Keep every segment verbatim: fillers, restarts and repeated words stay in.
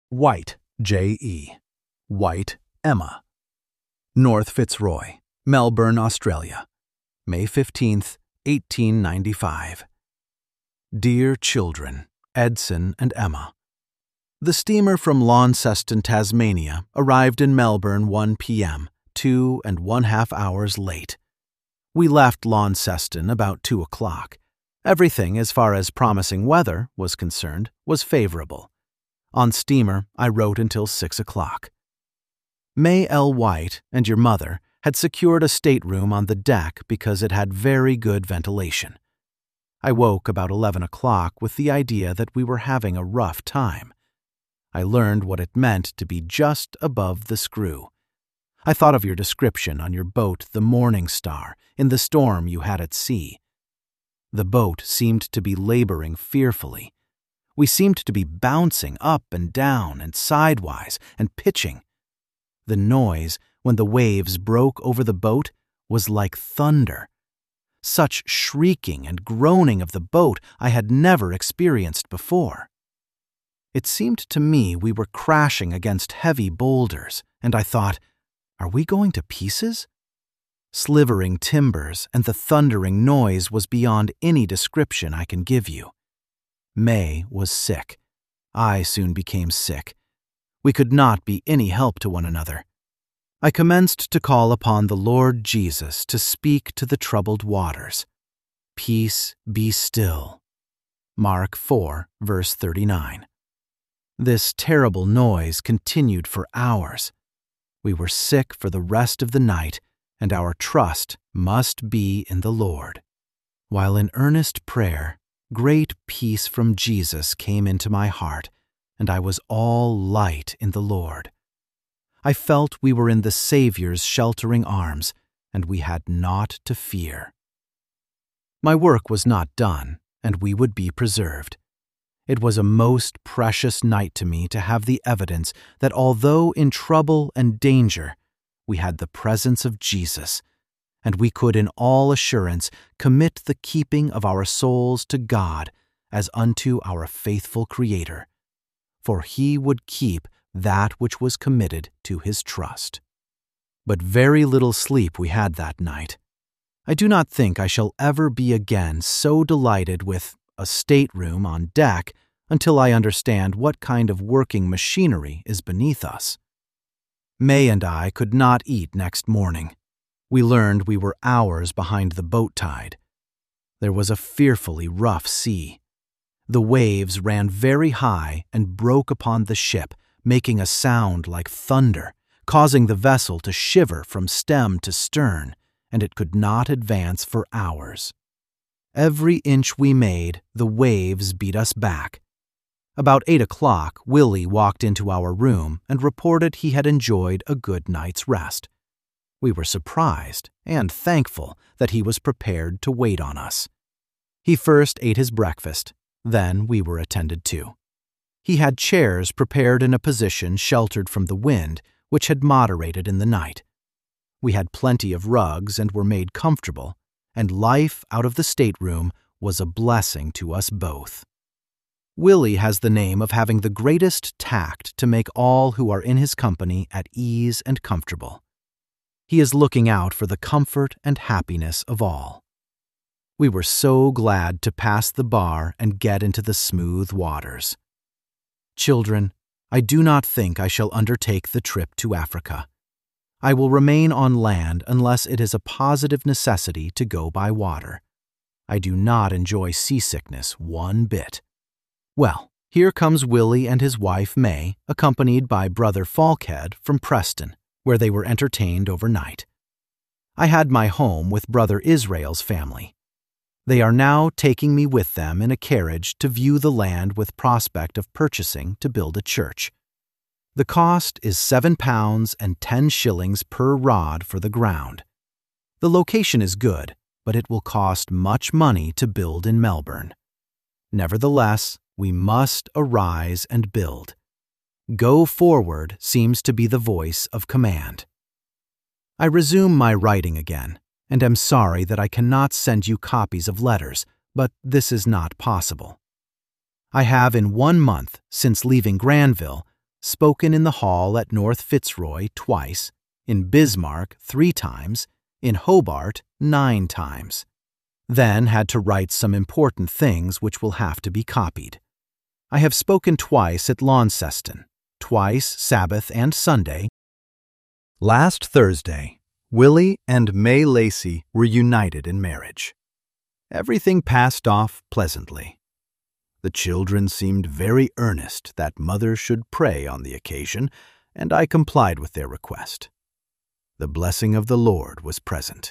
White, J E White, Emma. North Fitzroy, Melbourne, Australia, May fifteenth, eighteen ninety-five. Dear children, Edson and Emma. The steamer from Launceston, Tasmania, arrived in Melbourne one p m, two and one half hours late. We left Launceston about two o'clock. Everything, as far as promising weather was concerned, was favorable. On steamer, I wrote until six o'clock. May L. White and your mother had secured a stateroom on the deck because it had very good ventilation. I woke about eleven o'clock with the idea that we were having a rough time. I learned what it meant to be just above the screw. I thought of your description on your boat, the Morning Star, in the storm you had at sea. The boat seemed to be laboring fearfully. We seemed to be bouncing up and down and sidewise and pitching. The noise, when the waves broke over the boat, was like thunder. Such shrieking and groaning of the boat I had never experienced before. It seemed to me we were crashing against heavy boulders, and I thought, are we going to pieces? Slivering timbers and the thundering noise was beyond any description I can give you. May was sick. I soon became sick. We could not be any help to one another. I commenced to call upon the Lord Jesus to speak to the troubled waters. Peace, be still. Mark four, verse thirty-nine. This terrible noise continued for hours. We were sick for the rest of the night, and our trust must be in the Lord. While in earnest prayer, great peace from Jesus came into my heart, and I was all light in the Lord. I felt we were in the Savior's sheltering arms, and we had naught to fear. My work was not done, and we would be preserved. It was a most precious night to me to have the evidence that although in trouble and danger, we had the presence of Jesus, and we could in all assurance commit the keeping of our souls to God as unto our faithful Creator, for He would keep that which was committed to His trust. But very little sleep we had that night. I do not think I shall ever be again so delighted with a stateroom on deck until I understand what kind of working machinery is beneath us. May and I could not eat next morning. We learned we were hours behind the boat tide. There was a fearfully rough sea. The waves ran very high and broke upon the ship, making a sound like thunder, causing the vessel to shiver from stem to stern, and it could not advance for hours. Every inch we made, the waves beat us back. About eight o'clock, Willie walked into our room and reported he had enjoyed a good night's rest. We were surprised and thankful that he was prepared to wait on us. He first ate his breakfast, then we were attended to. He had chairs prepared in a position sheltered from the wind, which had moderated in the night. We had plenty of rugs and were made comfortable, and life out of the stateroom was a blessing to us both. Willie has the name of having the greatest tact to make all who are in his company at ease and comfortable. He is looking out for the comfort and happiness of all. We were so glad to pass the bar and get into the smooth waters. Children, I do not think I shall undertake the trip to Africa. I will remain on land unless it is a positive necessity to go by water. I do not enjoy seasickness one bit. Well, here comes Willie and his wife May, accompanied by Brother Falkhead from Preston, where they were entertained overnight. I had my home with Brother Israel's family. They are now taking me with them in a carriage to view the land with prospect of purchasing to build a church. The cost is seven pounds and ten shillings per rod for the ground. The location is good, but it will cost much money to build in Melbourne. Nevertheless, we must arise and build. Go forward seems to be the voice of command. I resume my writing again, and am sorry that I cannot send you copies of letters, but this is not possible. I have in one month, since leaving Granville, spoken in the hall at North Fitzroy twice, in Bismarck three times, in Hobart nine times. Then had to write some important things which will have to be copied. I have spoken twice at Launceston, twice Sabbath and Sunday. Last Thursday, Willie and May Lacey were united in marriage. Everything passed off pleasantly. The children seemed very earnest that mother should pray on the occasion, and I complied with their request. The blessing of the Lord was present.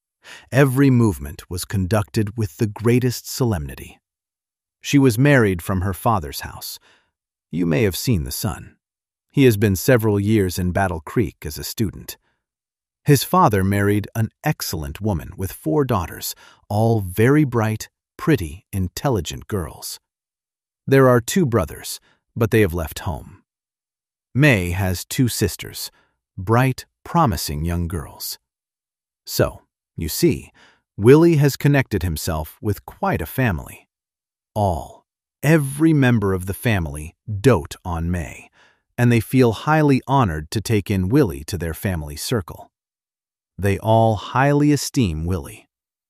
Every movement was conducted with the greatest solemnity. She was married from her father's house. You may have seen the son. He has been several years in Battle Creek as a student. His father married an excellent woman with four daughters, all very bright, pretty, intelligent girls. There are two brothers, but they have left home. May has two sisters, bright, promising young girls. So, you see, Willie has connected himself with quite a family. All, every member of the family dote on May, and they feel highly honored to take in Willie to their family circle. They all highly esteem Willie.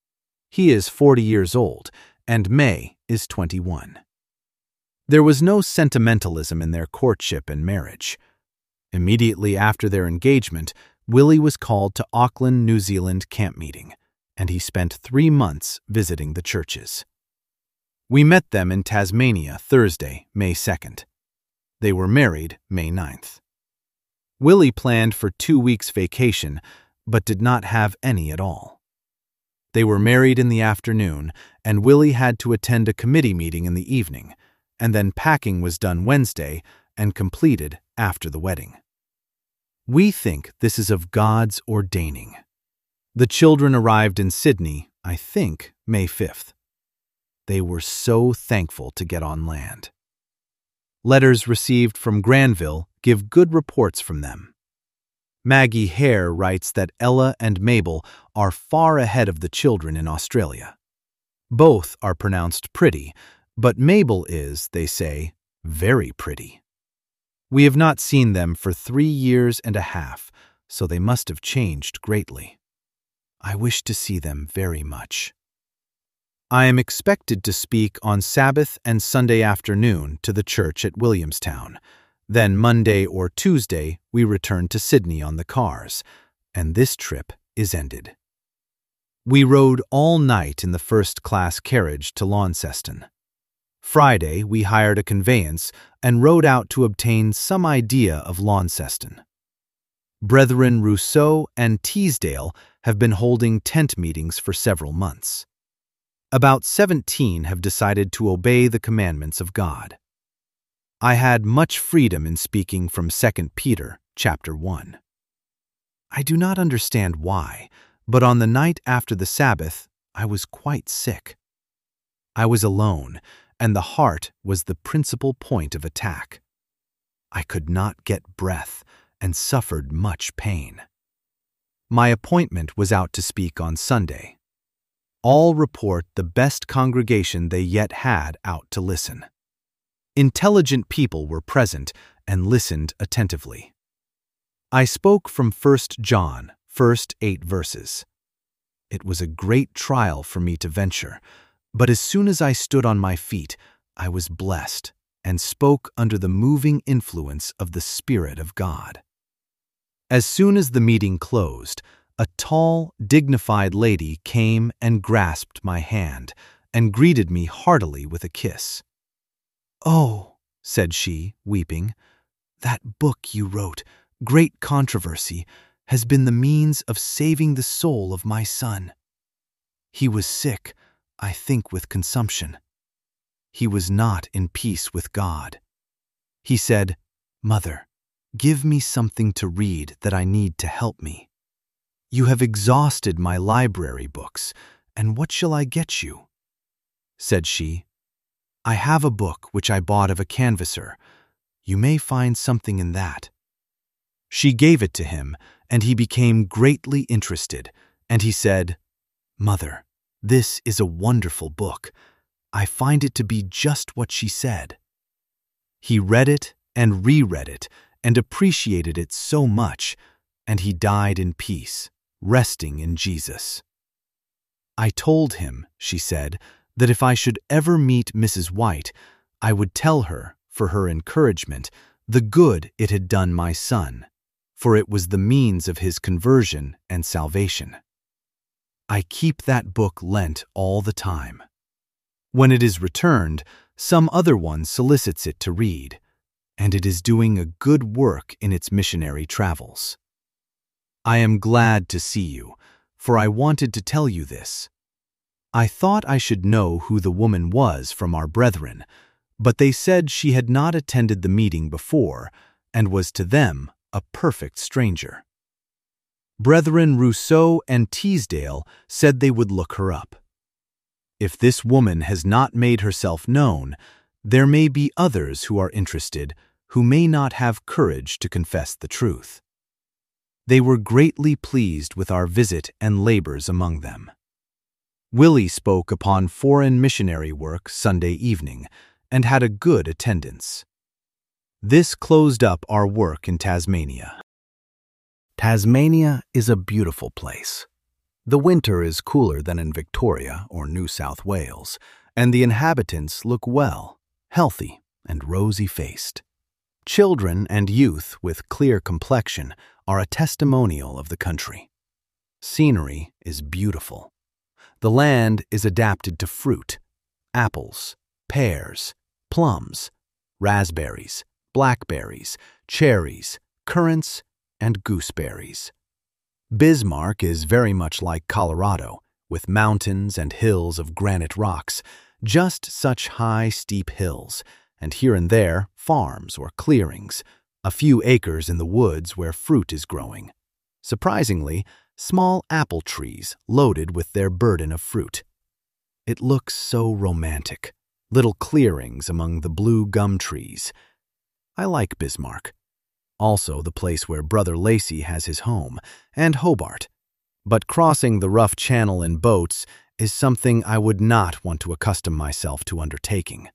He is forty years old, and May is twenty-one. There was no sentimentalism in their courtship and marriage. Immediately after their engagement, Willie was called to Auckland, New Zealand camp meeting, and he spent three months visiting the churches. We met them in Tasmania Thursday, May second. They were married May ninth. Willie planned for two weeks' vacation, but did not have any at all. They were married in the afternoon, and Willie had to attend a committee meeting in the evening, and then packing was done Wednesday and completed after the wedding. We think this is of God's ordaining. The children arrived in Sydney, I think, May fifth. They were so thankful to get on land. Letters received from Granville give good reports from them. Maggie Hare writes that Ella and Mabel are far ahead of the children in Australia. Both are pronounced pretty, but Mabel is, they say, very pretty. We have not seen them for three years and a half, so they must have changed greatly. I wish to see them very much. I am expected to speak on Sabbath and Sunday afternoon to the church at Williamstown. Then Monday or Tuesday we return to Sydney on the cars, and this trip is ended. We rode all night in the first-class carriage to Launceston. Friday we hired a conveyance and rode out to obtain some idea of Launceston. Brethren Rousseau and Teasdale have been holding tent meetings for several months. About seventeen have decided to obey the commandments of God. I had much freedom in speaking from Second Peter, chapter one. I do not understand why, but on the night after the Sabbath, I was quite sick. I was alone, and the heart was the principal point of attack. I could not get breath and suffered much pain. My appointment was out to speak on Sunday. All report the best congregation they yet had out to listen. Intelligent people were present and listened attentively. I spoke from First John, first eight verses. It was a great trial for me to venture, but as soon as I stood on my feet, I was blessed and spoke under the moving influence of the Spirit of God. As soon as the meeting closed, a tall, dignified lady came and grasped my hand and greeted me heartily with a kiss. "Oh," said she, weeping, "that book you wrote, Great Controversy, has been the means of saving the soul of my son. He was sick, I think with consumption. He was not in peace with God. He said, 'Mother, give me something to read that I need to help me. You have exhausted my library books, and what shall I get you?' Said she, 'I have a book which I bought of a canvasser. You may find something in that.' She gave it to him, and he became greatly interested, and he said, 'Mother, this is a wonderful book. I find it to be just what she said.' He read it and reread it and appreciated it so much, and he died in peace, resting in Jesus. I told him, she said, that if I should ever meet Missus White, I would tell her, for her encouragement, the good it had done my son, for it was the means of his conversion and salvation. I keep that book lent all the time. When it is returned, some other one solicits it to read, and it is doing a good work in its missionary travels. I am glad to see you, for I wanted to tell you this. I thought I should know who the woman was from our brethren, but they said she had not attended the meeting before and was to them a perfect stranger. Brethren Rousseau and Teasdale said they would look her up. If this woman has not made herself known, there may be others who are interested who may not have courage to confess the truth. They were greatly pleased with our visit and labors among them. Willie spoke upon foreign missionary work Sunday evening and had a good attendance. This closed up our work in Tasmania. Tasmania is a beautiful place. The winter is cooler than in Victoria or New South Wales, and the inhabitants look well, healthy, and rosy-faced. Children and youth with clear complexion are a testimonial of the country. Scenery is beautiful. The land is adapted to fruit, apples, pears, plums, raspberries, blackberries, cherries, currants, and gooseberries. Bismarck is very much like Colorado, with mountains and hills of granite rocks, just such high, steep hills, and here and there farms or clearings, a few acres in the woods where fruit is growing. Surprisingly, small apple trees loaded with their burden of fruit. It looks so romantic, little clearings among the blue gum trees. I like Bismarck. Also the place where Brother Lacey has his home, and Hobart. But crossing the rough channel in boats is something I would not want to accustom myself to undertaking.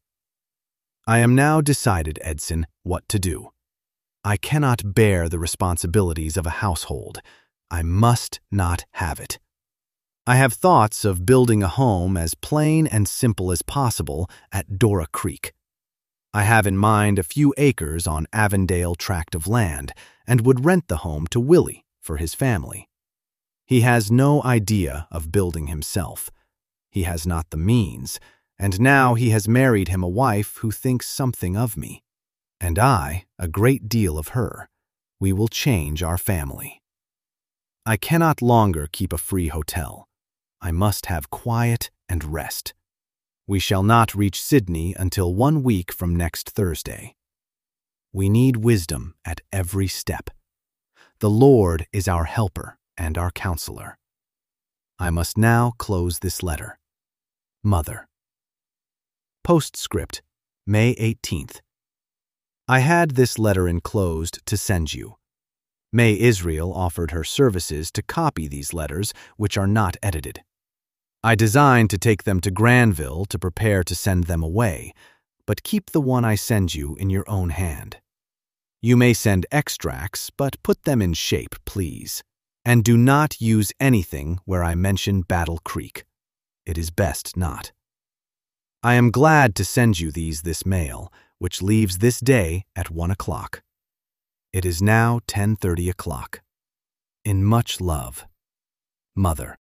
I am now decided, Edson, what to do. I cannot bear the responsibilities of a household. I must not have it. I have thoughts of building a home as plain and simple as possible at Dora Creek. I have in mind a few acres on Avondale tract of land and would rent the home to Willie for his family. He has no idea of building himself. He has not the means, and now he has married him a wife who thinks something of me, and I a great deal of her. We will change our family. I cannot longer keep a free hotel. I must have quiet and rest. We shall not reach Sydney until one week from next Thursday. We need wisdom at every step. The Lord is our helper and our counselor. I must now close this letter. Mother. Postscript, May eighteenth. I had this letter enclosed to send you. May Israel offered her services to copy these letters, which are not edited. I designed to take them to Granville to prepare to send them away, but keep the one I send you in your own hand. You may send extracts, but put them in shape, please, and do not use anything where I mention Battle Creek. It is best not. I am glad to send you these this mail, which leaves this day at one o'clock. It is now ten thirty o'clock. In much love, Mother.